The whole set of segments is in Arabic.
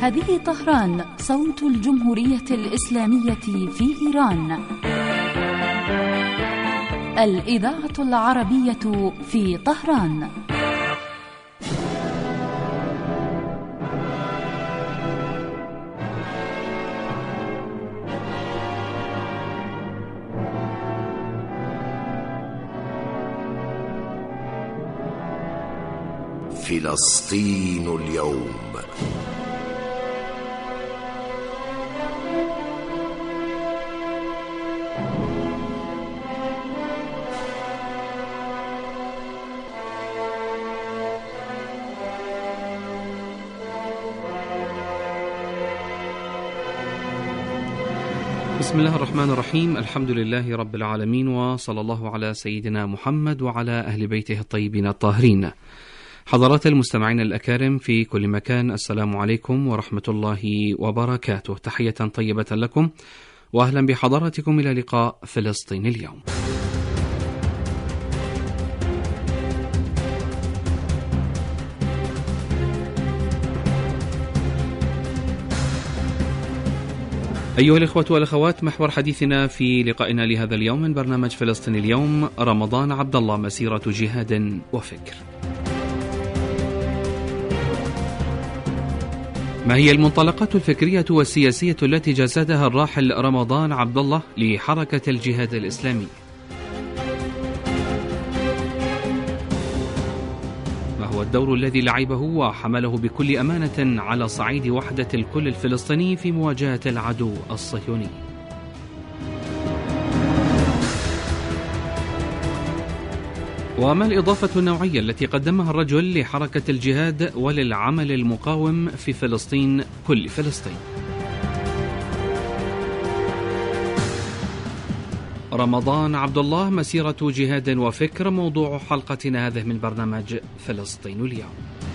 هذه طهران، صوت الجمهورية الإسلامية في إيران. الإذاعة العربية في طهران. فلسطين اليوم. بسم الله الرحمن الرحيم. الحمد لله رب العالمين، وصلى الله على سيدنا محمد وعلى أهل بيته الطيبين الطاهرين. حضرات المستمعين الأكارم في كل مكان، السلام عليكم ورحمة الله وبركاته. تحية طيبة لكم وأهلا بحضراتكم إلى لقاء فلسطين اليوم. أيها الإخوة والأخوات، محور حديثنا في لقائنا لهذا اليوم من برنامج فلسطين اليوم رمضان عبد الله، مسيرة جهاد وفكر. ما هي المنطلقات الفكرية والسياسية التي جسدها الراحل رمضان عبد الله لحركة الجهاد الإسلامي؟ ما هو الدور الذي لعبه وحمله بكل أمانة على صعيد وحدة الكل الفلسطيني في مواجهة العدو الصهيوني؟ وما الإضافة النوعية التي قدمها الرجل لحركة الجهاد وللعمل المقاوم في فلسطين، كل فلسطين؟ رمضان عبد الله، مسيرة جهاد وفكر، موضوع حلقتنا هذه من برنامج فلسطين اليوم.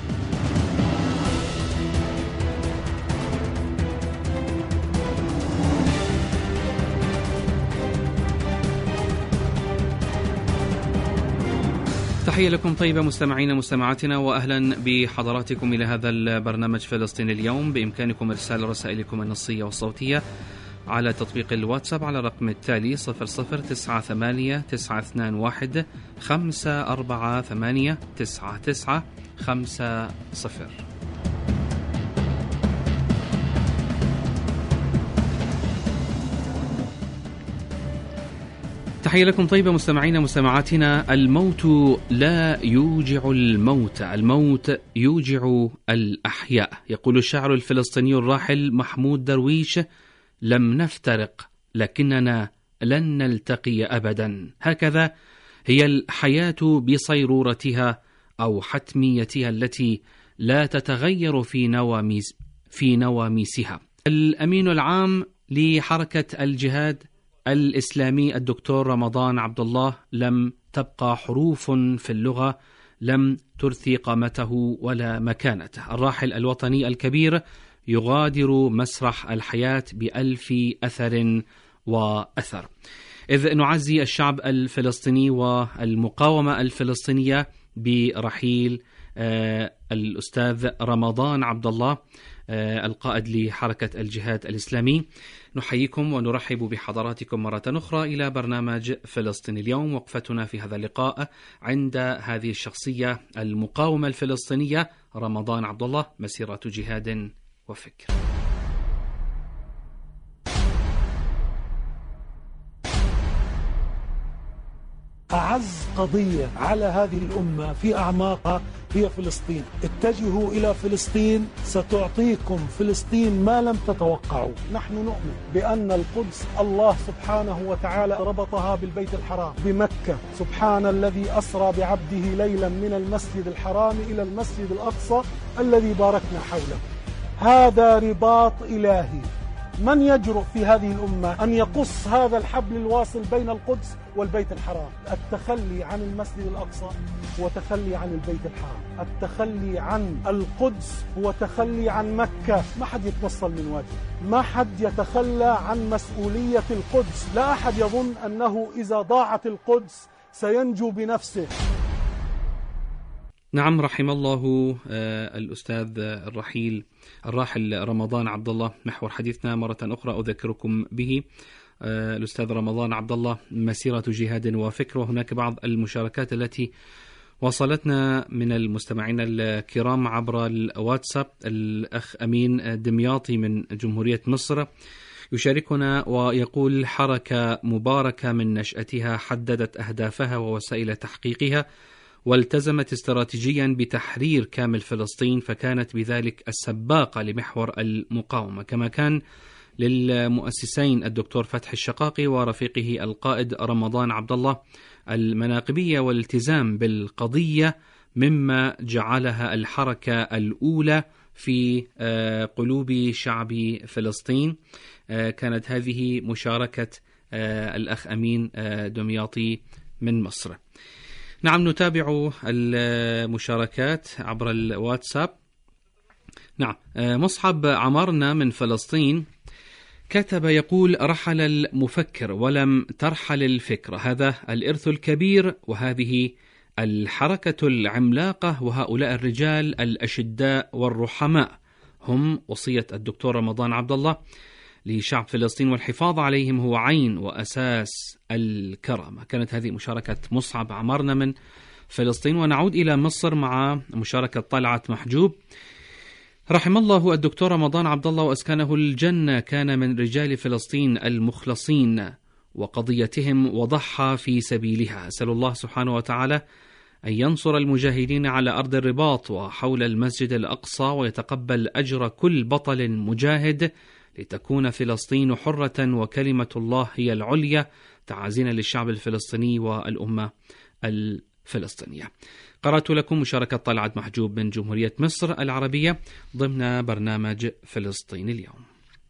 تحية لكم طيبة مستمعين مستمعاتنا، وأهلا بحضراتكم إلى هذا البرنامج فلسطين اليوم. بإمكانكم إرسال رسائلكم النصية والصوتية على تطبيق الواتساب على الرقم التالي 0098-548-9950. تحية لكم طيبة مستمعين مستمعاتنا. الموت لا يوجع الموت، الموت يوجع الأحياء. يقول الشاعر الفلسطيني الراحل محمود درويش: لم نفترق لكننا لن نلتقي أبدا. هكذا هي الحياة بصيرورتها أو حتميتها التي لا تتغير في نواميسها. الأمين العام لحركة الجهاد الإسلامي الدكتور رمضان عبد الله لم تبقى حروف في اللغة لم ترثي قامته ولا مكانته. الراحل الوطني الكبير يغادر مسرح الحياة بألف أثر وأثر، إذ نعزي الشعب الفلسطيني والمقاومة الفلسطينية برحيل الأستاذ رمضان عبد الله القائد لحركة الجهاد الإسلامي. نحييكم ونرحب بحضراتكم مرة أخرى إلى برنامج فلسطين اليوم. وقفتنا في هذا اللقاء عند هذه الشخصية المقاومة الفلسطينية رمضان عبد الله، مسيرة جهاد وفكر. أعز قضية على هذه الأمة في أعماقها هي فلسطين. اتجهوا إلى فلسطين، ستعطيكم فلسطين ما لم تتوقعوا. نحن نؤمن بأن القدس الله سبحانه وتعالى ربطها بالبيت الحرام بمكة. سبحان الذي أسرى بعبده ليلا من المسجد الحرام إلى المسجد الأقصى الذي باركنا حوله. هذا رباط إلهي. من يجرؤ في هذه الأمة أن يقص هذا الحبل الواصل بين القدس والبيت الحرام؟ التخلي عن المسجد الأقصى هو تخلي عن البيت الحرام. التخلي عن القدس هو تخلي عن مكة. ما حد يتوصل من وجه، ما حد يتخلى عن مسؤولية القدس. لا أحد يظن أنه إذا ضاعت القدس سينجو بنفسه. نعم، رحم الله الأستاذ الراحل رمضان عبد الله. محور حديثنا مرة أخرى أذكركم به الأستاذ رمضان عبد الله، مسيرة جهاد وفكر. وهناك بعض المشاركات التي وصلتنا من المستمعين الكرام عبر الواتساب. الأخ أمين دمياطي من جمهورية مصر يشاركنا ويقول: حركة مباركة من نشأتها حددت أهدافها ووسائل تحقيقها، والتزمت استراتيجيا بتحرير كامل فلسطين، فكانت بذلك السباقة لمحور المقاومة، كما كان للمؤسسين الدكتور فتحي الشقاقي ورفيقه القائد رمضان عبد الله المناقبية والالتزام بالقضية، مما جعلها الحركة الأولى في قلوب شعب فلسطين. كانت هذه مشاركة الأخ أمين دمياطي من مصر. نعم، نتابع المشاركات عبر الواتساب. نعم، مصعب عمرنا من فلسطين كتب يقول: رحل المفكر ولم ترحل الفكرة، هذا الإرث الكبير وهذه الحركة العملاقة، وهؤلاء الرجال الأشداء والرحماء هم وصية الدكتور رمضان عبد الله لشعب فلسطين، والحفاظ عليهم هو عين وأساس الكرامة. كانت هذه مشاركة مصعب عمرنا من فلسطين. ونعود إلى مصر مع مشاركة طلعت محجوب: رحم الله الدكتور رمضان عبد الله وأسكنه الجنة، كان من رجال فلسطين المخلصين وقضيتهم وضحى في سبيلها. أسأل الله سبحانه وتعالى أن ينصر المجاهدين على أرض الرباط وحول المسجد الأقصى، ويتقبل أجر كل بطل مجاهد، لتكون فلسطين حرة وكلمة الله هي العليا. تعازينا للشعب الفلسطيني والأمة الفلسطينية. قرأت لكم مشاركة طلعت محجوب من جمهورية مصر العربية ضمن برنامج فلسطين اليوم.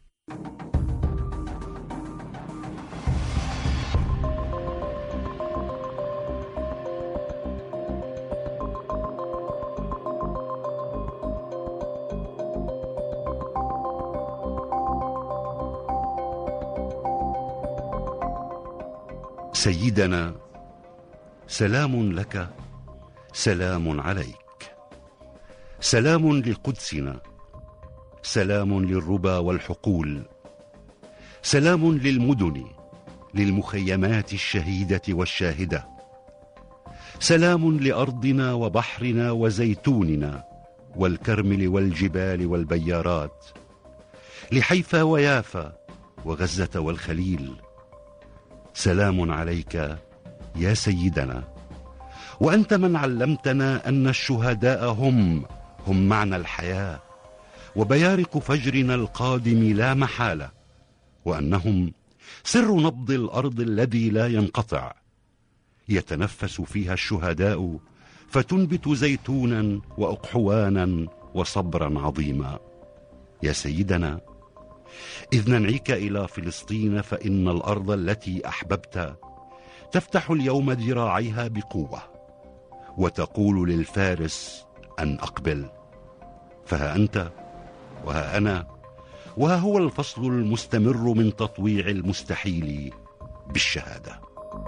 سيدنا، سلام لك، سلام عليك، سلام لقدسنا، سلام للربى والحقول، سلام للمدن، للمخيمات الشهيدة والشاهدة، سلام لأرضنا وبحرنا وزيتوننا والكرمل والجبال والبيارات، لحيفا ويافا وغزة والخليل. سلام عليك يا سيدنا، وأنت من علمتنا أن الشهداء هم معنى الحياة وبيارق فجرنا القادم لا محالة، وأنهم سر نبض الأرض الذي لا ينقطع، يتنفس فيها الشهداء فتنبت زيتونا وأقحوانا وصبرا عظيما. يا سيدنا، إذ ننعيك إلى فلسطين، فإن الأرض التي أحببت تفتح اليوم ذراعيها بقوة، وتقول للفارس أن أقبل. فها أنت وها أنا، وها هو الفصل المستمر من تطويع المستحيل بالشهادة.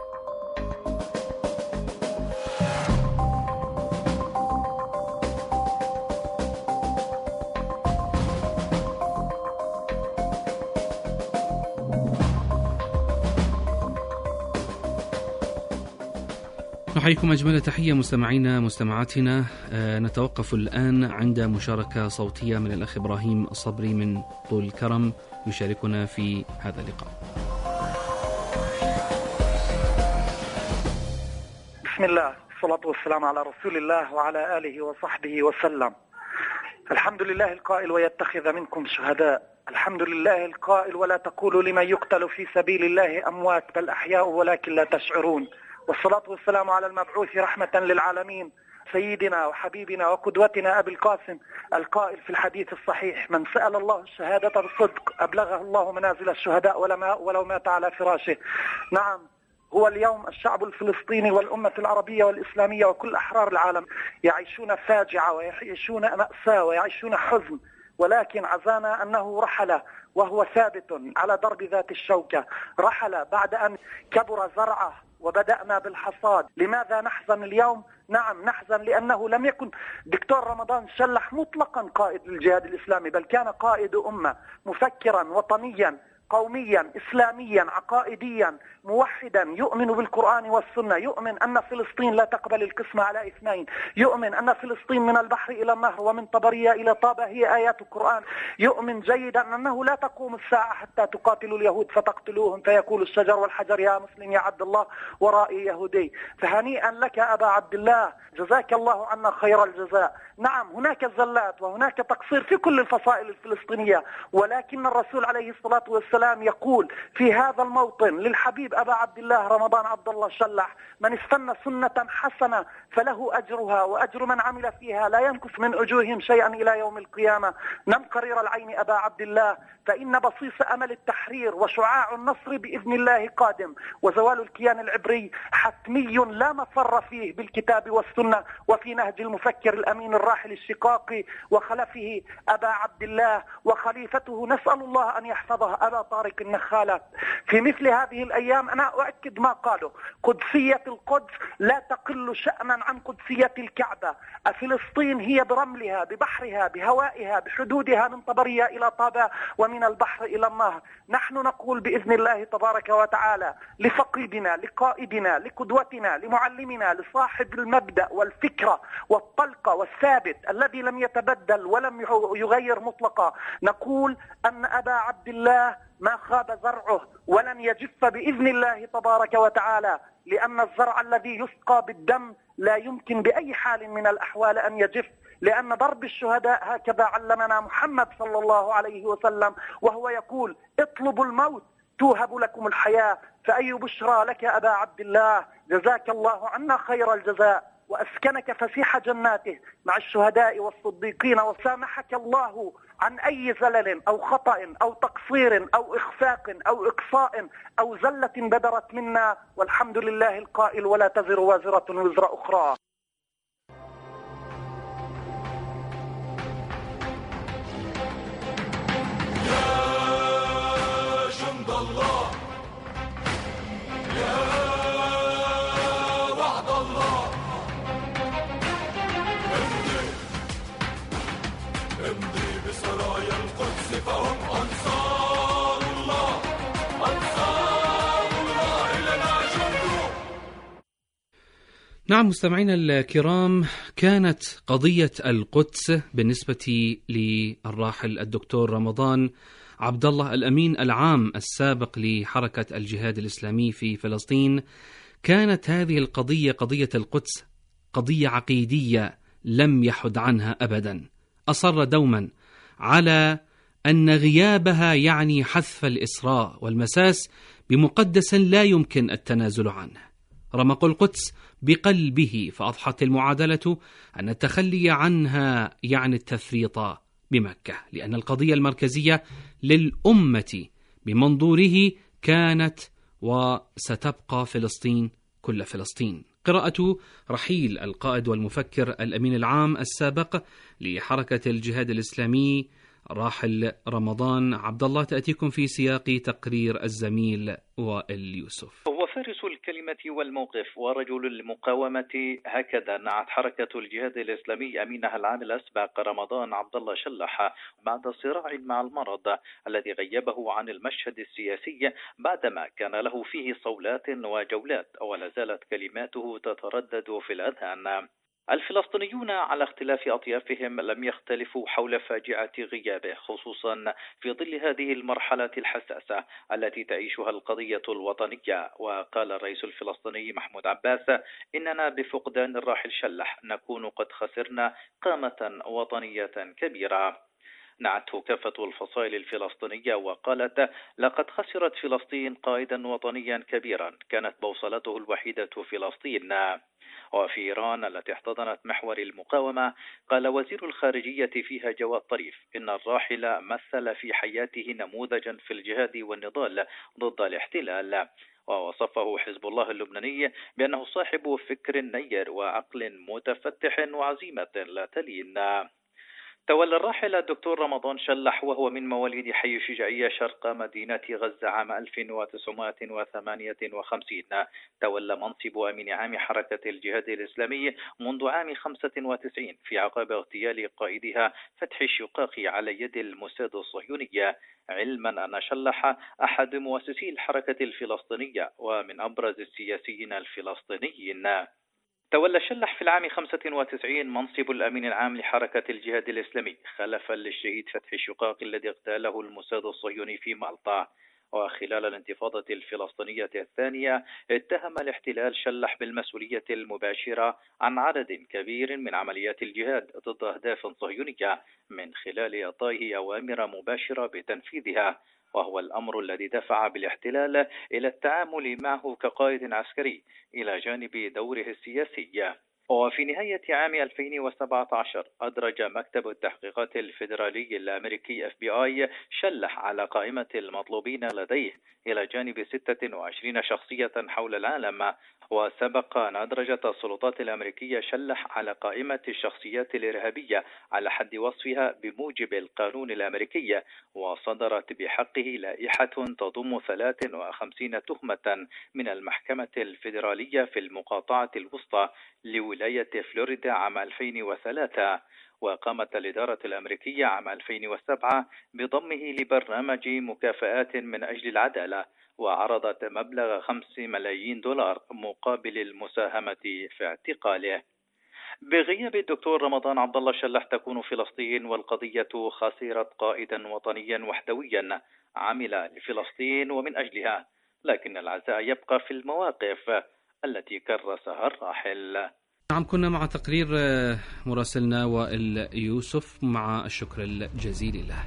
نحييكم أجمل تحية مستمعينا مستمعاتنا. نتوقف الآن عند مشاركة صوتية من الأخ إبراهيم الصبري من طول الكرم يشاركنا في هذا اللقاء. بسم الله، الصلاة والسلام على رسول الله وعلى آله وصحبه وسلم. الحمد لله القائل: ويتخذ منكم شهداء. الحمد لله القائل: ولا تقولوا لمن يقتل في سبيل الله أموات بل أحياء ولكن لا تشعرون. والصلاة والسلام على المبعوث رحمة للعالمين سيدنا وحبيبنا وقدوتنا أبي القاسم القائل في الحديث الصحيح: من سأل الله الشهادة بصدق أبلغه الله منازل الشهداء ولو مات على فراشه. نعم، هو اليوم الشعب الفلسطيني والأمة العربية والإسلامية وكل أحرار العالم يعيشون فاجعة ويعيشون مأساة ويعيشون حزن، ولكن عزانا أنه رحل وهو ثابت على درب ذات الشوكة. رحل بعد أن كبر زرعه وبدأنا بالحصاد. لماذا نحزن اليوم؟ نعم نحزن لأنه لم يكن دكتور رمضان شلح مطلقا قائد للجهاد الإسلامي، بل كان قائد أمة مفكرا وطنيا قوميا إسلاميا عقائديا موحدا، يؤمن بالقرآن والسنة، يؤمن أن فلسطين لا تقبل القسمة على اثنين، يؤمن أن فلسطين من البحر إلى النهر ومن طبرية إلى طابة هي آيات القرآن، يؤمن جيدا أنه لا تقوم الساعة حتى تقاتلوا اليهود فتقتلوهم فيقول الشجر والحجر يا مسلم يا عبد الله ورائي يهودي. فهنيئا لك أبا عبد الله، جزاك الله عنا خير الجزاء. نعم هناك زلات وهناك تقصير في كل الفصائل الفلسطينية، ولكن الرسول عليه الصلاة والسلام يقول في هذا الموطن للحبيب أبا عبد الله رمضان عبد الله شلح: من استنى سنة حسنة فله أجرها وأجر من عمل فيها لا ينقص من أجورهم شيئا إلى يوم القيامة. نم قرير العين أبا عبد الله، فإن بصيص أمل التحرير وشعاع النصر بإذن الله قادم، وزوال الكيان العبري حتمي لا مفر فيه بالكتاب والسنة وفي نهج المفكر الأمين الراحل الشقاقي وخلفه أبا عبد الله وخليفته نسأل الله أن يحفظه أبا طارق النخالة. في مثل هذه الأيام أنا أؤكد ما قاله: قدسية القدس لا تقل شأنا عن قدسية الكعبة. فلسطين هي برملها ببحرها بهوائها بحدودها من طبرية إلى طابة ومن البحر إلى النهر. نحن نقول بإذن الله تبارك وتعالى لفقيدنا لقائدنا لقدوتنا لمعلمنا لصاحب المبدأ والفكرة والطلقة والثابت الذي لم يتبدل ولم يغير مطلقا، نقول أن أبا عبد الله ما خاب زرعه ولن يجف بإذن الله تبارك وتعالى، لأن الزرع الذي يسقى بالدم لا يمكن بأي حال من الأحوال أن يجف، لأن ضرب الشهداء هكذا علمنا محمد صلى الله عليه وسلم، وهو يقول: اطلبوا الموت توهب لكم الحياة. فأي بشرى لك أبا عبد الله، جزاك الله عنا خير الجزاء وأسكنك فسيح جناته مع الشهداء والصديقين، وسامحك الله عن أي زلل أو خطأ أو تقصير أو إخفاق أو إقصاء أو زلة بدرت منا، والحمد لله القائل: ولا تزر وازرة وزر أخرى. يا جند الله، يا وعد الله، امضي بسرايا القدس فهم أنصار الله، أنصار الله لنا جند. نعم مستمعينا الكرام، كانت قضية القدس بالنسبة للراحل الدكتور رمضان عبد الله الأمين العام السابق لحركة الجهاد الإسلامي في فلسطين، كانت هذه القضية، قضية القدس، قضية عقيدية لم يحد عنها أبدا. أصر دوما على أن غيابها يعني حذف الإسراء والمساس بمقدس لا يمكن التنازل عنه. رمق القدس بقلبه، فأضحت المعادلة أن التخلي عنها يعني التفريط بمكة، لأن القضية المركزية للأمة بمنظوره كانت وستبقى فلسطين كل فلسطين. قراءة رحيل القائد والمفكر الأمين العام السابق لحركة الجهاد الإسلامي راحل رمضان عبد الله تأتيكم في سياق تقرير الزميل وائل يوسف. هو فارس الكلمة والموقف ورجل المقاومة، هكذا نعت حركة الجهاد الإسلامي أمينها العام الأسبق رمضان عبد الله شلح بعد صراع مع المرض الذي غيبه عن المشهد السياسي بعدما كان له فيه صولات وجولات، ولا زالت كلماته تتردد في الأذهان. الفلسطينيون على اختلاف أطيافهم لم يختلفوا حول فاجعة غيابه، خصوصا في ظل هذه المرحلة الحساسة التي تعيشها القضية الوطنية. وقال الرئيس الفلسطيني محمود عباس: إننا بفقدان الراحل شلح نكون قد خسرنا قامة وطنية كبيرة. نعته كافة الفصائل الفلسطينية وقالت: لقد خسرت فلسطين قائدا وطنيا كبيرا كانت بوصلته الوحيدة فلسطين. وفي إيران التي احتضنت محور المقاومة، قال وزير الخارجية فيها جواد طريف: إن الراحل مثل في حياته نموذجا في الجهاد والنضال ضد الاحتلال. ووصفه حزب الله اللبناني بأنه صاحب فكر نير وعقل متفتح وعزيمة لا تلين. تولى الراحل الدكتور رمضان شلح وهو من مواليد حي الشجاعية شرق مدينة غزة عام 1958. تولى منصب أمين عام حركة الجهاد الإسلامي منذ عام 95 في عقب اغتيال قائدها فتحي الشقاقي على يد الموساد الصهيوني، علما أن شلح أحد مؤسسي الحركة الفلسطينية ومن أبرز السياسيين الفلسطينيين. تولى شلح في العام 95 منصب الأمين العام لحركة الجهاد الإسلامي خلفا للشهيد فتحي الشقاقي الذي اغتاله الموساد الصهيوني في مالطا. وخلال الانتفاضة الفلسطينية الثانية اتهم الاحتلال شلح بالمسؤولية المباشرة عن عدد كبير من عمليات الجهاد ضد أهداف صهيونية من خلال إعطائه أوامر مباشرة بتنفيذها، وهو الأمر الذي دفع بالاحتلال إلى التعامل معه كقائد عسكري إلى جانب دوره السياسي. وفي نهاية عام 2017 أدرج مكتب التحقيقات الفيدرالي الأمريكي FBI شلح على قائمة المطلوبين لديه إلى جانب 26 شخصية حول العالم. وسبق أن أدرجت السلطات الأمريكية شلح على قائمة الشخصيات الإرهابية على حد وصفها بموجب القانون الأمريكي، وصدرت بحقه لائحة تضم 53 تهمة من المحكمة الفيدرالية في المقاطعة الوسطى لولاية فلوريدا عام 2003. وقامت الإدارة الأمريكية عام 2007 بضمه لبرنامج مكافآت من أجل العدالة، وعرضت مبلغ 5 ملايين دولار مقابل المساهمة في اعتقاله. بغياب الدكتور رمضان عبد الله شلح تكون فلسطين والقضية خسرت قائدا وطنيا وحدويا عمل لفلسطين ومن أجلها، لكن العزاء يبقى في المواقف التي كرسها الراحل. نعم، كنا مع تقرير مراسلنا وائل يوسف، مع الشكر الجزيل له.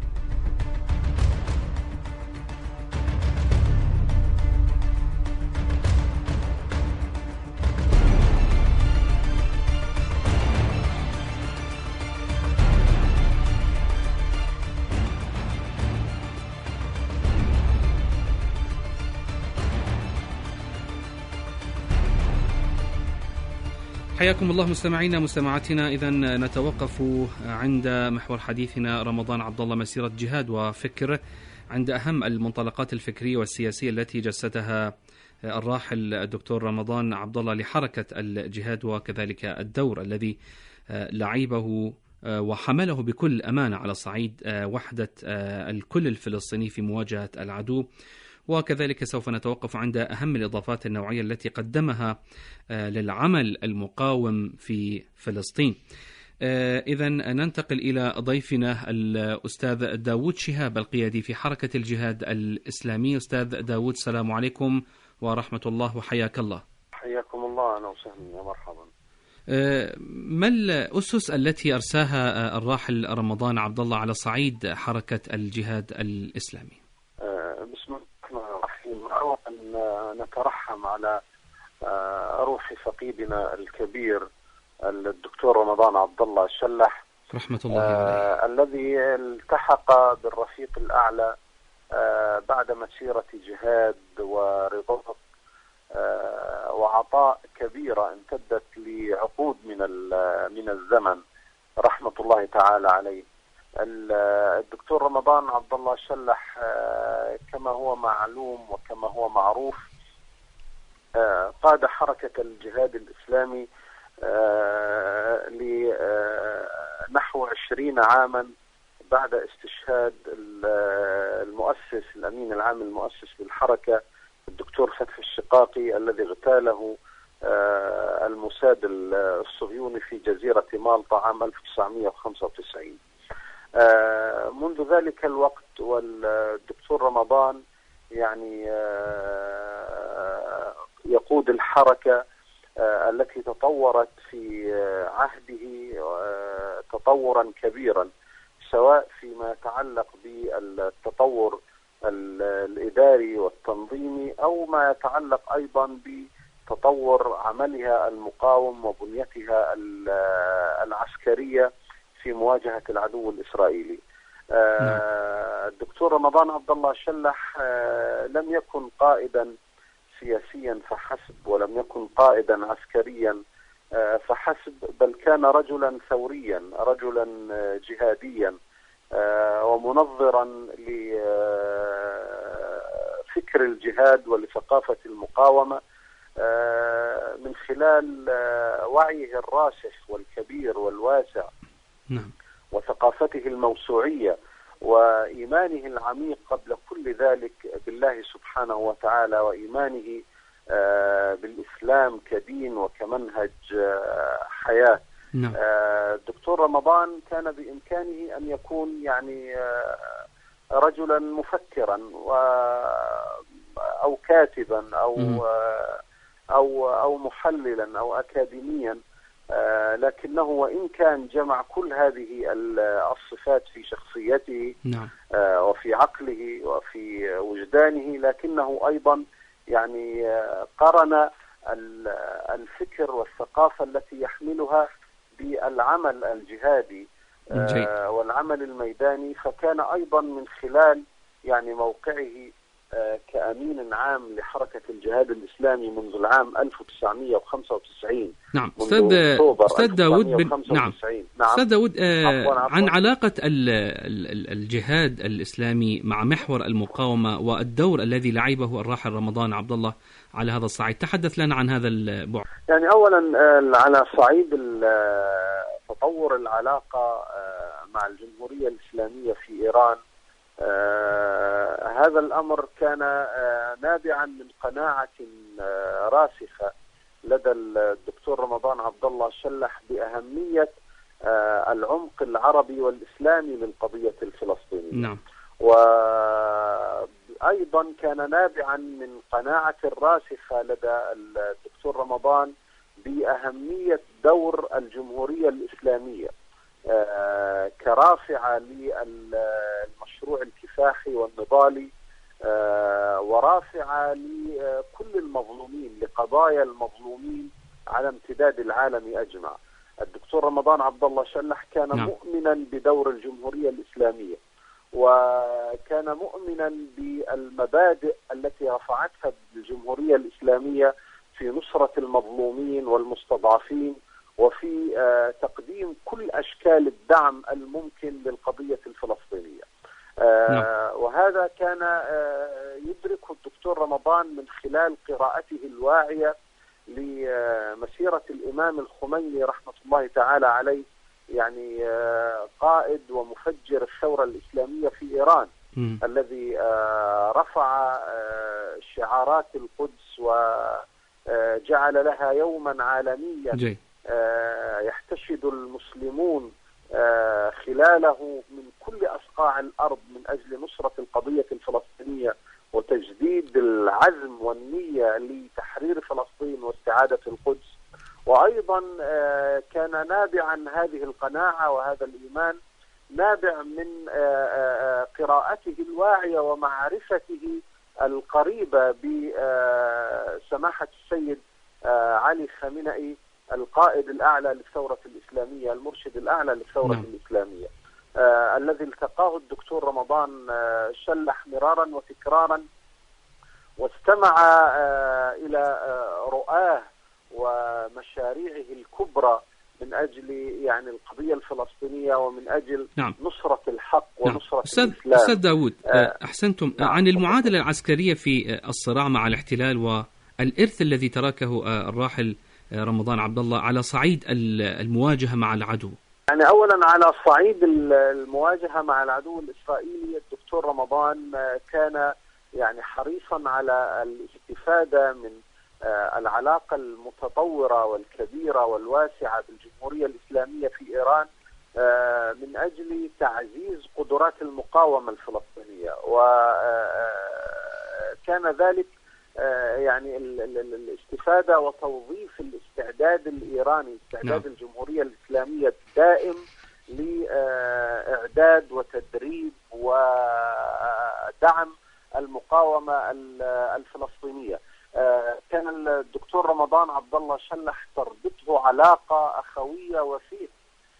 حياكم الله مستمعينا مستمعاتنا. إذن نتوقف عند محور حديثنا رمضان عبد الله مسيرة جهاد وفكر، عند أهم المنطلقات الفكرية والسياسية التي جسدها الراحل الدكتور رمضان عبد الله لحركة الجهاد، وكذلك الدور الذي لعبه وحمله بكل أمانة على صعيد وحدة الكل الفلسطيني في مواجهة العدو. وكذلك سوف نتوقف عند أهم الإضافات النوعية التي قدمها للعمل المقاوم في فلسطين. إذن ننتقل إلى ضيفنا الأستاذ داود شهاب القيادي في حركة الجهاد الإسلامي. أستاذ داود، السلام عليكم ورحمة الله وحياك الله. حياكم الله، أهلا وسهلا يا مرحبا. ما الأسس التي أرساها الراحل رمضان عبد الله على صعيد حركة الجهاد الإسلامي؟ بسم الله الرحمن الرحيم. أولا نترحم على روح فقيدنا الكبير الدكتور رمضان عبد الله شلح رحمة الله عليه، الذي التحق بالرفيق الأعلى بعد مسيرة جهاد ورباط وعطاء كبيرة امتدت لعقود من الزمن رحمة الله تعالى عليه. الدكتور رمضان عبد الله شلح كما هو معلوم وكما هو معروف قاد حركة الجهاد الإسلامي لنحو 20 عاما بعد استشهاد المؤسس الأمين العام المؤسس للحركة الدكتور فتحي الشقاقي الذي اغتاله الموساد الصهيوني في جزيرة مالطا عام 1995. منذ ذلك الوقت والدكتور رمضان يعني يقود الحركة التي تطورت في عهده تطورا كبيرا، سواء فيما يتعلق بالتطور الإداري والتنظيمي أو ما يتعلق أيضا بتطور عملها المقاوم وبنيتها العسكرية في مواجهة العدو الإسرائيلي. الدكتور رمضان عبد الله شلح لم يكن قائدا سياسيا فحسب، ولم يكن قائدا عسكريا فحسب، بل كان رجلا ثوريا، رجلا جهاديا، ومنظرا لفكر الجهاد ولثقافة المقاومة، من خلال وعيه الراسخ والكبير والواسع وثقافته الموسوعية وإيمانه العميق قبل كل ذلك بالله سبحانه وتعالى، وإيمانه بالإسلام كدين وكمنهج حياة. الدكتور رمضان كان بإمكانه أن يكون يعني رجلا مفكرا أو كاتبا أو محللا أو أكاديميا، لكنه وإن كان جمع كل هذه الصفات في شخصيته وفي عقله وفي وجدانه، لكنه أيضا يعني قرن الفكر والثقافة التي يحملها بالعمل الجهادي والعمل الميداني، فكان أيضا من خلال يعني موقعه كأمين عام لحركة الجهاد الإسلامي منذ العام 1995. نعم أستاذ داود نعم أستاذ داود، عن علاقة الجهاد الإسلامي مع محور المقاومة والدور الذي لعبه الراحل رمضان عبد الله على هذا الصعيد، تحدث لنا عن هذا البعد. يعني أولا على صعيد تطور العلاقة مع الجمهورية الإسلامية في إيران، هذا الأمر كان نابعا من قناعة راسخة لدى الدكتور رمضان عبد الله شلح بأهمية العمق العربي والإسلامي للقضية الفلسطينية. نعم. وأيضا كان نابعا من قناعة راسخة لدى الدكتور رمضان بأهمية دور الجمهورية الإسلامية كرافعة للمشروع الكفاحي والنضالي، ورافعة لكل المظلومين، لقضايا المظلومين على امتداد العالم أجمع. الدكتور رمضان عبد الله شلح كان مؤمنا بدور الجمهورية الإسلامية، وكان مؤمنا بالمبادئ التي رفعتها الجمهورية الإسلامية في نصرة المظلومين والمستضعفين، وفي تقديم كل أشكال الدعم الممكن للقضية الفلسطينية. وهذا كان يدركه الدكتور رمضان من خلال قراءته الواعية لمسيرة الإمام الخميني رحمة الله تعالى عليه، يعني قائد ومفجر الثورة الإسلامية في إيران، الذي رفع شعارات القدس وجعل لها يوما عالميا يحتشد المسلمون خلاله من كل أصقاع الأرض من أجل نصرة القضية الفلسطينية وتجديد العزم والنية لتحرير فلسطين واستعادة القدس. وأيضا كان نابعا هذه القناعة وهذا الإيمان نابع من قراءته الواعية ومعرفته القريبة بسماحة السيد علي خامنئي، القائد الأعلى للثورة الإسلامية، المرشد الأعلى للثورة الإسلامية، الذي التقاه الدكتور رمضان شلح مرارا وتكرارا، واستمع إلى رؤاه ومشاريعه الكبرى من أجل يعني القضية الفلسطينية ومن أجل نصرة الحق ونصرة الإسلام. أستاذ داود، أحسنتم. عن المعادلة العسكرية في الصراع مع الاحتلال والإرث الذي تركه الراحل رمضان عبد الله على صعيد المواجهة مع العدو. يعني أولا على صعيد المواجهة مع العدو الإسرائيلي، الدكتور رمضان كان يعني حريصا على الاستفادة من العلاقة المتطورة والكبيرة والواسعة بالجمهورية الإسلامية في إيران من أجل تعزيز قدرات المقاومة الفلسطينية، وكان ذلك يعني الاستفادة وتوظيف الاستعداد الإيراني، استعداد الجمهورية الإسلامية الدائم لإعداد وتدريب ودعم المقاومة الفلسطينية. كان الدكتور رمضان عبد الله شلح تربطه علاقة أخوية وثيقة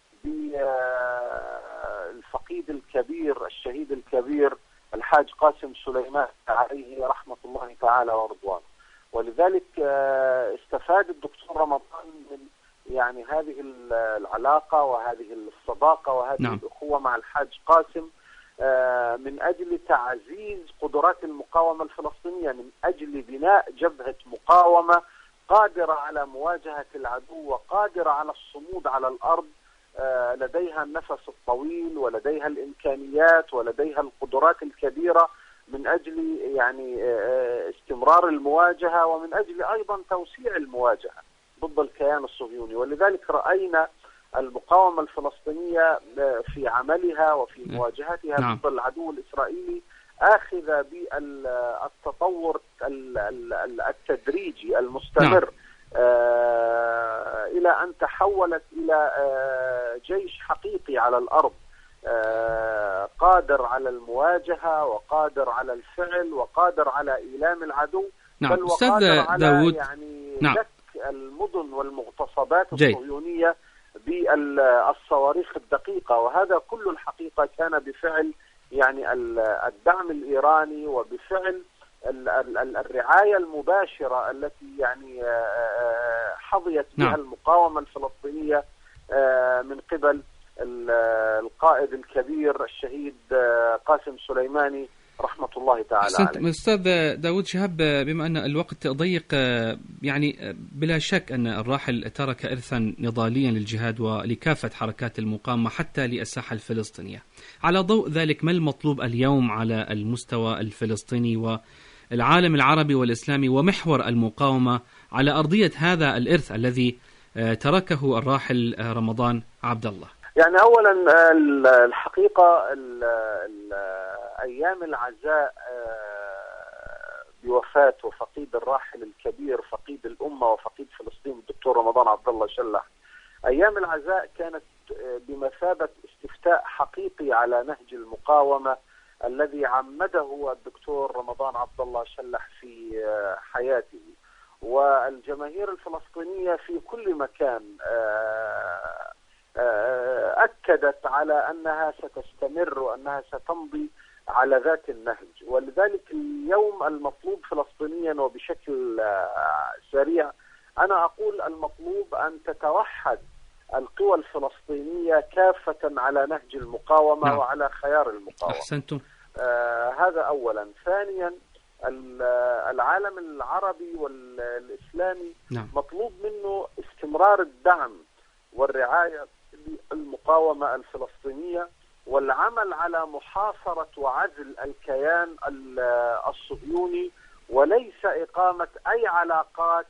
بالفقيد الكبير الشهيد الكبير الحاج قاسم سليمان عليه رحمة الله تعالى ورضوانه، ولذلك استفاد الدكتور رمضان من يعني هذه العلاقة وهذه الصداقة وهذه الأخوة مع الحاج قاسم من أجل تعزيز قدرات المقاومة الفلسطينية، من أجل بناء جبهة مقاومة قادرة على مواجهة العدو وقادرة على الصمود على الأرض، لديها النفس الطويل ولديها الإمكانيات ولديها القدرات الكبيرة من أجل يعني استمرار المواجهة ومن أجل أيضا توسيع المواجهة ضد الكيان الصهيوني. ولذلك رأينا المقاومة الفلسطينية في عملها وفي مواجهتها ضد العدو الإسرائيلي آخذة بالتطور التدريجي المستمر إلى أن تحولت إلى جيش حقيقي على الأرض، قادر على المواجهة وقادر على الفعل وقادر على إيلام العدو، بل وقادر على داود. يعني لك المدن والمغتصبات الصهيونية بالصواريخ الدقيقة، وهذا كل الحقيقة كان بفعل يعني الدعم الإيراني وبفعل الرعاية المباشرة التي يعني حظيت بها المقاومة الفلسطينية من قبل القائد الكبير الشهيد قاسم سليماني رحمة الله تعالى عليه. أستاذ داود شهاب، بما أن الوقت ضيق، يعني بلا شك أن الراحل ترك إرثا نضاليا للجهاد ولكافة حركات المقاومة حتى للساحة الفلسطينية. على ضوء ذلك، ما المطلوب اليوم على المستوى الفلسطيني والعالم العربي والإسلامي ومحور المقاومة على أرضية هذا الإرث الذي تركه الراحل رمضان عبد الله؟ يعني أولا الحقيقة أيام العزاء بوفاة وفقيد الراحل الكبير فقيد الأمة وفقيد فلسطين الدكتور رمضان عبد الله شلح، أيام العزاء كانت بمثابة استفتاء حقيقي على نهج المقاومة الذي عمده الدكتور رمضان عبد الله شلح في حياته. والجماهير الفلسطينية في كل مكان أكدت على أنها ستستمر وأنها ستمضي على ذات النهج. ولذلك اليوم المطلوب فلسطينيا وبشكل سريع، أنا أقول المطلوب أن تتوحد القوى الفلسطينية كافة على نهج المقاومة وعلى خيار المقاومة. أحسنتم. هذا أولا. ثانيا، العالم العربي والإسلامي مطلوب منه استمرار الدعم والرعاية للمقاومة الفلسطينية والعمل على محاصرة وعزل الكيان الصهيوني، وليس إقامة أي علاقات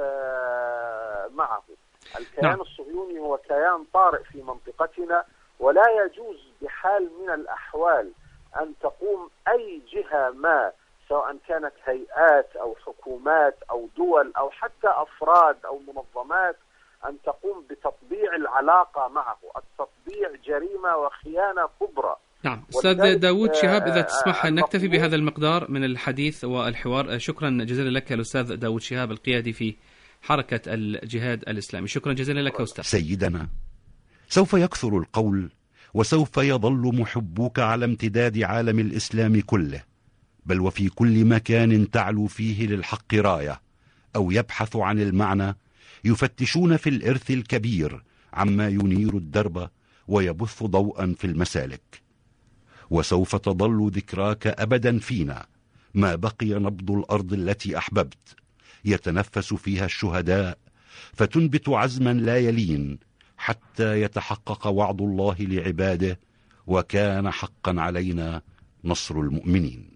معه. الكيان الصهيوني هو كيان طارئ في منطقتنا، ولا يجوز بحال من الأحوال أن تقوم أي جهة ما، سواء كانت هيئات أو حكومات أو دول أو حتى أفراد أو منظمات، أن تقوم بتطبيع العلاقة معه. التطبيع جريمة وخيانة كبرى. نعم. أستاذ داود شهاب، إذا تسمح نكتفي بهذا المقدار من الحديث والحوار. شكرا جزيلا لك الأستاذ داود شهاب، القيادي في حركة الجهاد الإسلامي. شكرا جزيلا لك أستاذ. سيدنا، سوف يكثر القول وسوف يظل محبوك على امتداد عالم الإسلام كله، بل وفي كل مكان تعلو فيه للحق راية أو يبحث عن المعنى، يفتشون في الإرث الكبير عما ينير الدرب ويبث ضوءا في المسالك. وسوف تظل ذكراك أبدا فينا ما بقي نبض الأرض التي أحببت، يتنفس فيها الشهداء فتنبت عزما لا يلين حتى يتحقق وعد الله لعباده، وكان حقا علينا نصر المؤمنين.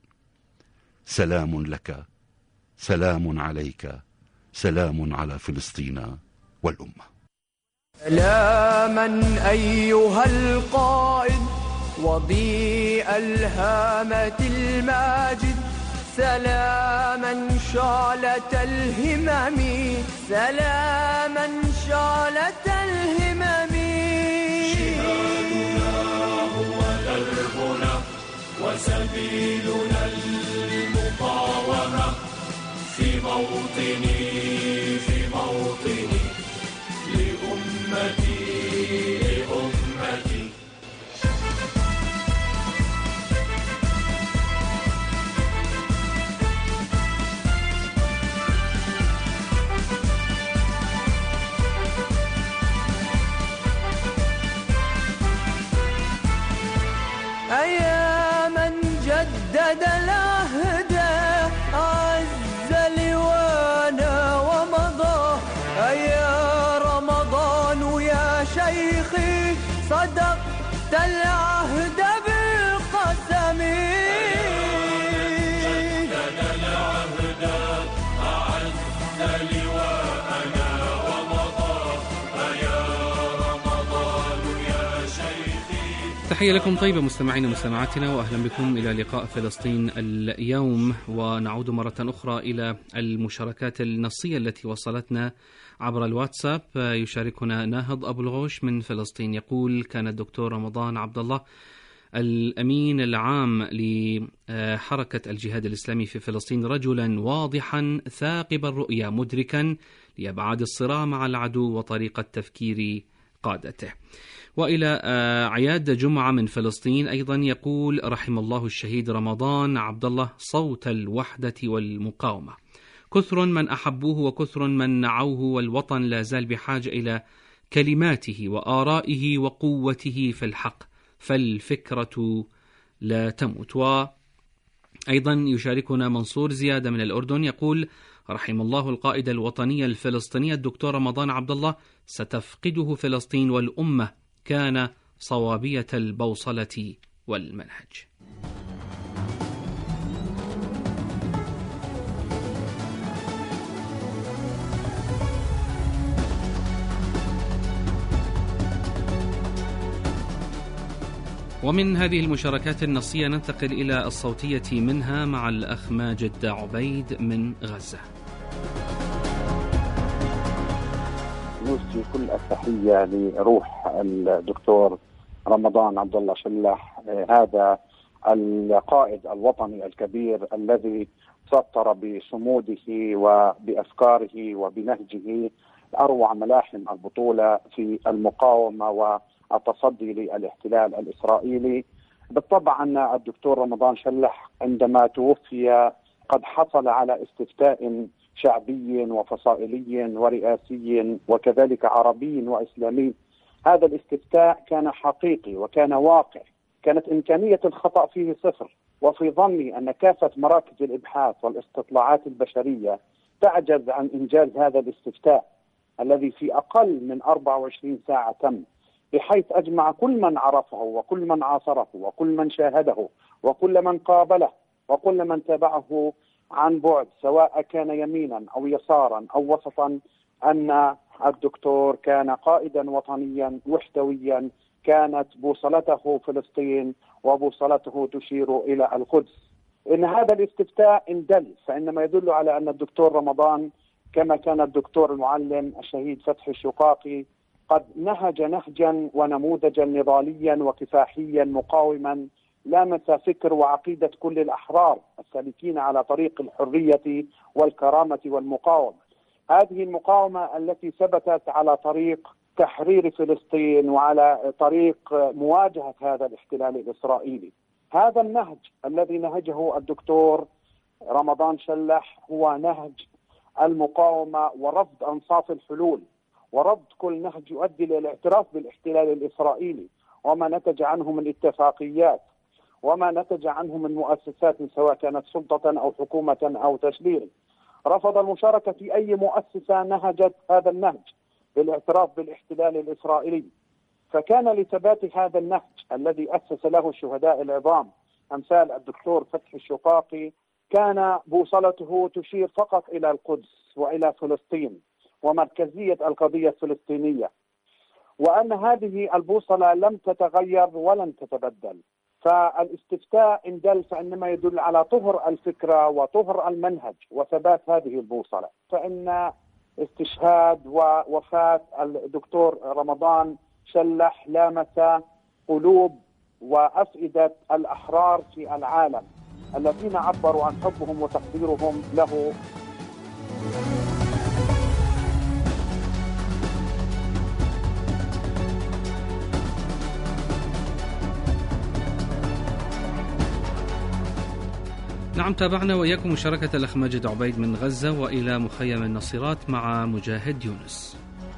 سلام لك، سلام عليك، سلام على فلسطين والأمة. سلاما أيها القائد وضيء الهامة الماجد، سلاما شعلة الهمم، سلاما شعلة الهمم. جهادنا هو دربنا وسبيلنا المقاومة، في موطني لأمتي لأمتي. شيخي صدقت العهد بالقسم. جدد العهد أعز لواءنا ومضى فيا رمضان يا شيخي. تحية لكم طيبة مستمعين ومستمعاتنا، وأهلا بكم إلى لقاء فلسطين اليوم. ونعود مرة أخرى إلى المشاركات النصية التي وصلتنا عبر الواتساب. يشاركنا ناهض أبو الغوش من فلسطين، يقول: كان الدكتور رمضان عبد الله الأمين العام لحركة الجهاد الإسلامي في فلسطين رجلا واضحا ثاقب الرؤية، مدركا لأبعاد الصراع مع العدو وطريقة تفكير قادته. وإلى عياد جمعة من فلسطين أيضا يقول: رحم الله الشهيد رمضان عبد الله صوت الوحدة والمقاومة، كثر من أحبوه وكثر من نعوه، والوطن لا زال بحاجة إلى كلماته وآرائه وقوته في الحق، فالفكرة لا تموت. وأيضا يشاركنا منصور زيادة من الأردن، يقول: رحم الله القائد الوطني الفلسطيني الدكتور رمضان عبد الله، ستفقده فلسطين والأمة، كان صوابية البوصلة والمنهج. ومن هذه المشاركات النصية ننتقل إلى الصوتية منها مع الأخ ماجد عبيد من غزة. نوصي كل التحية لروح الدكتور رمضان عبد الله شلح، هذا القائد الوطني الكبير الذي سطر بصموده وبأفكاره وبنهجه أروع ملاحم البطولة في المقاومة والتصدي للاحتلال الإسرائيلي. بالطبع أن الدكتور رمضان شلح عندما توفي قد حصل على استفتاء شعبي وفصائلي ورئاسي وكذلك عربي وإسلامي. هذا الاستفتاء كان حقيقي وكان واقع، كانت إمكانية الخطأ فيه صفر. وفي ظني أن كافة مراكز الإبحاث والاستطلاعات البشرية تعجز عن إنجاز هذا الاستفتاء الذي في أقل من 24 ساعة تم، بحيث أجمع كل من عرفه وكل من عاصره وكل من شاهده وكل من قابله وكل من تابعه عن بعد، سواء كان يمينا أو يسارا أو وسطا، أن الدكتور كان قائدا وطنيا وحدويا، كانت بوصلته فلسطين وبوصلته تشير إلى القدس. إن هذا الاستفتاء إن دل فإنما يدل على أن الدكتور رمضان، كما كان الدكتور المعلم الشهيد فتحي الشقاقي، قد نهج نهجا ونموذجا نضاليا وكفاحيا مقاوما لامس فكر وعقيدة كل الأحرار السالكين على طريق الحرية والكرامة والمقاومة. هذه المقاومة التي ثبتت على طريق تحرير فلسطين وعلى طريق مواجهة هذا الاحتلال الإسرائيلي. هذا النهج الذي نهجه الدكتور رمضان شلح هو نهج المقاومة ورفض أنصاف الحلول، ورفض كل نهج يؤدي إلى الاعتراف بالاحتلال الإسرائيلي وما نتج عنه من اتفاقيات وما نتج عنه من مؤسسات سواء كانت سلطة أو حكومة أو تشريع. رفض المشاركة في أي مؤسسة نهجت هذا النهج بالاعتراف بالاحتلال الإسرائيلي. فكان لثبات هذا النهج الذي أسس له الشهداء العظام أمثال الدكتور فتحي الشقاقي، كان بوصلته تشير فقط إلى القدس وإلى فلسطين ومركزية القضية الفلسطينية، وأن هذه البوصلة لم تتغير ولن تتبدل. فالاستفتاء إن دل فإنما يدل على طهر الفكرة وطهر المنهج وثبات هذه البوصلة. فإن استشهاد ووفاة الدكتور رمضان شلح لامس قلوب وأفئدة الأحرار في العالم الذين عبروا عن حبهم وتقديرهم له. نعم، تابعنا وإياكم مشاركة الأخ ماجد عبيد من غزة، وإلى مخيم النصيرات مع مجاهد يونس.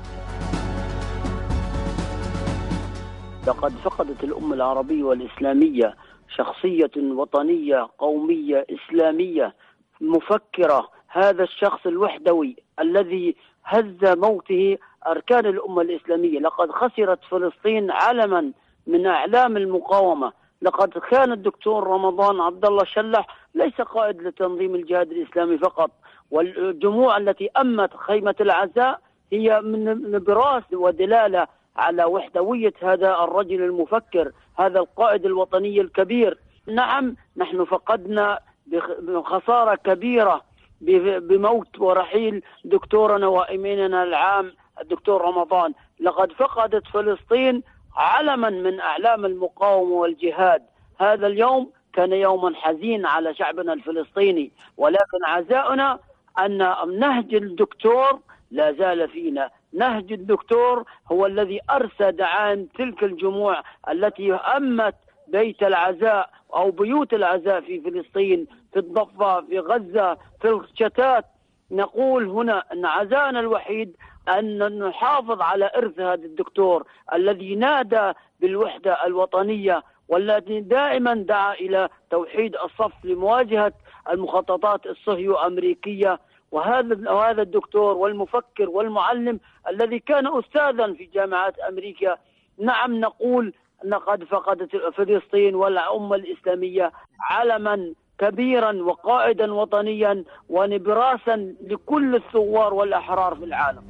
لقد فقدت الأمة العربية والإسلامية شخصية وطنية قومية إسلامية مفكرة. هذا الشخص الوحدوي الذي هز موته أركان الأمة الإسلامية. لقد خسرت فلسطين علما من أعلام المقاومة. لقد كان الدكتور رمضان عبد الله شلح ليس قائد لتنظيم الجهاد الإسلامي فقط، والجموع التي أمت خيمة العزاء هي من نبراس ودلالة على وحدوية هذا الرجل المفكر، هذا القائد الوطني الكبير. نعم، نحن فقدنا بخسارة كبيرة بموت ورحيل دكتورنا وإميننا العام الدكتور رمضان. لقد فقدت فلسطين علما من أعلام المقاومة والجهاد. هذا اليوم كان يوما حزين على شعبنا الفلسطيني، ولكن عزاؤنا أن نهج الدكتور لا زال فينا. نهج الدكتور هو الذي أرسى عن تلك الجموع التي أمت بيت العزاء أو بيوت العزاء في فلسطين، في الضفة، في غزة، في الشتات. نقول هنا أن عزاءنا الوحيد أن نحافظ على إرث هذا الدكتور الذي نادى بالوحدة الوطنية، والذي دائما دعا إلى توحيد الصف لمواجهة المخططات الصهيو أمريكية. وهذا الدكتور والمفكر والمعلم الذي كان أستاذا في جامعات أمريكا. نعم، نقول أن قد فقدت فلسطين والأمة الإسلامية علما كبيرا وقائدا وطنيا ونبراسا لكل الثوار والأحرار في العالم.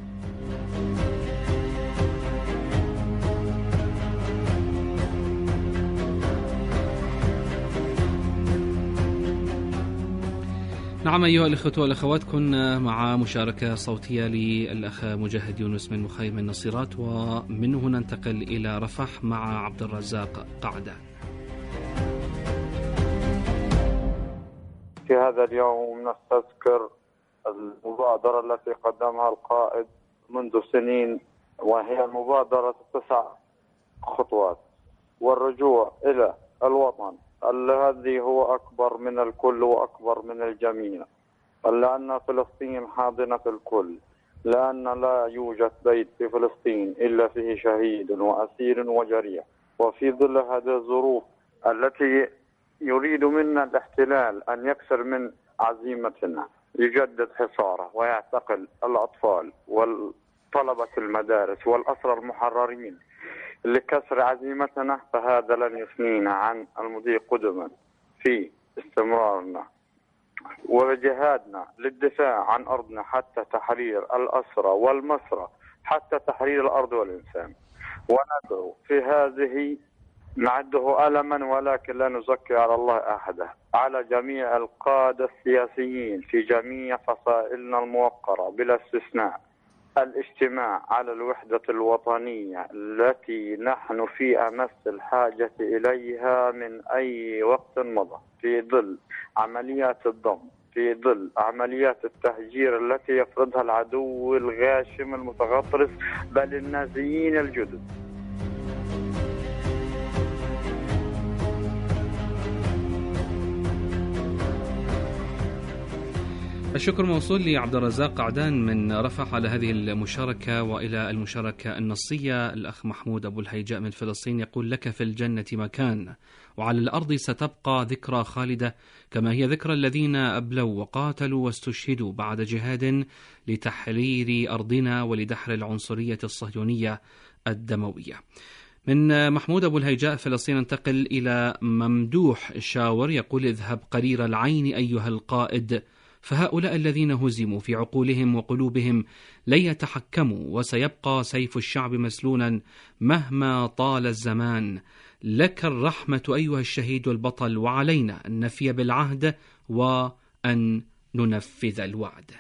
نعم أيها الإخوة والأخوات، كنا مع مشاركة صوتية للأخ مجاهد يونس من مخيم النصيرات، ومن هنا ننتقل إلى رفح مع عبد الرزاق قعدان. في هذا اليوم نستذكر المبادرة التي قدمها القائد منذ سنين، وهي مبادرة 9 خطوات، والرجوع إلى الوطن الذي هو أكبر من الكل وأكبر من الجميع، لأن فلسطين حاضنة الكل، لأن لا يوجد بيت في فلسطين إلا فيه شهيد وأسير وجريح. وفي ظل هذه الظروف التي يريد منا الاحتلال أن يكسر من عزيمتنا، يجدد حصاره ويعتقل الأطفال والطلبة المدارس والأسرى المحررين لكسر عزيمتنا، فهذا لن يثنينا عن المضي قدما في استمرارنا وجهادنا للدفاع عن أرضنا حتى تحرير الأسرى والمسرى، حتى تحرير الأرض والإنسان. وندعو في هذه نعده ألما، ولكن لا نزكي على الله أحدا، على جميع القادة السياسيين في جميع فصائلنا الموقرة بلا استثناء، الاجتماع على الوحدة الوطنية التي نحن في أمس الحاجة إليها من أي وقت مضى، في ظل عمليات الضم، في ظل عمليات التهجير التي يفرضها العدو الغاشم المتغطرس، بل النازيين الجدد. الشكر موصول لعبد الرزاق قعدان من رفح على هذه المشاركة. وإلى المشاركة النصية، الأخ محمود أبو الهيجاء من فلسطين يقول: لك في الجنة مكان، وعلى الأرض ستبقى ذكرى خالدة كما هي ذكرى الذين أبلوا وقاتلوا واستشهدوا بعد جهاد لتحرير أرضنا ولدحر العنصرية الصهيونية الدموية. من محمود أبو الهيجاء فلسطين انتقل إلى ممدوح الشاور يقول: اذهب قرير العين أيها القائد، فهؤلاء الذين هزموا في عقولهم وقلوبهم لن يتحكموا، وسيبقى سيف الشعب مسلولا مهما طال الزمان. لك الرحمة أيها الشهيد البطل، وعلينا أن نفي بالعهد وأن ننفذ الوعد.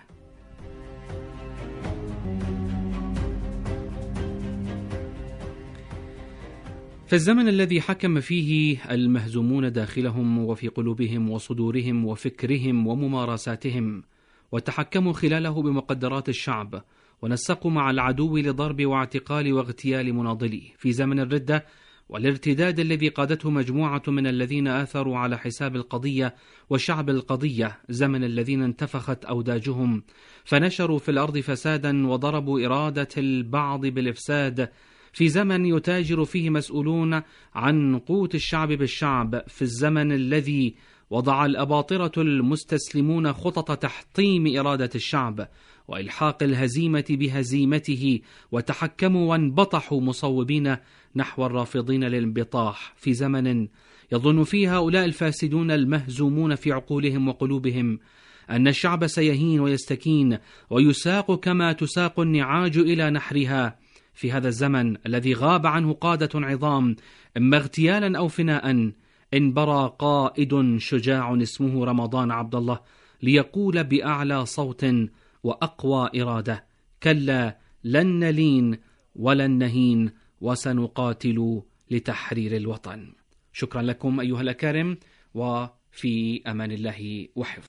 في الزمن الذي حكم فيه المهزومون داخلهم وفي قلوبهم وصدورهم وفكرهم وممارساتهم، وتحكموا خلاله بمقدرات الشعب، ونسقوا مع العدو لضرب واعتقال واغتيال مناضليه، في زمن الردة والارتداد الذي قادته مجموعة من الذين آثروا على حساب القضية وشعب القضية، زمن الذين انتفخت أوداجهم فنشروا في الأرض فسادا وضربوا إرادة البعض بالإفساد، في زمن يتاجر فيه مسؤولون عن قوت الشعب بالشعب، في الزمن الذي وضع الأباطرة المستسلمون خطط تحطيم إرادة الشعب وإلحاق الهزيمة بهزيمته، وتحكموا وانبطحوا مصوبين نحو الرافضين للانبطاح في زمن يظن فيه هؤلاء الفاسدون المهزومون في عقولهم وقلوبهم أن الشعب سيهين ويستكين ويساق كما تساق النعاج إلى نحرها. في هذا الزمن الذي غاب عنه قادة عظام إما اغتيالا أو فناء، انبرى قائد شجاع اسمه رمضان عبد الله ليقول بأعلى صوت وأقوى إرادة: كلا، لن نلين ولن نهين، وسنقاتل لتحرير الوطن. شكرا لكم أيها الأكارم، وفي أمان الله وحفظه.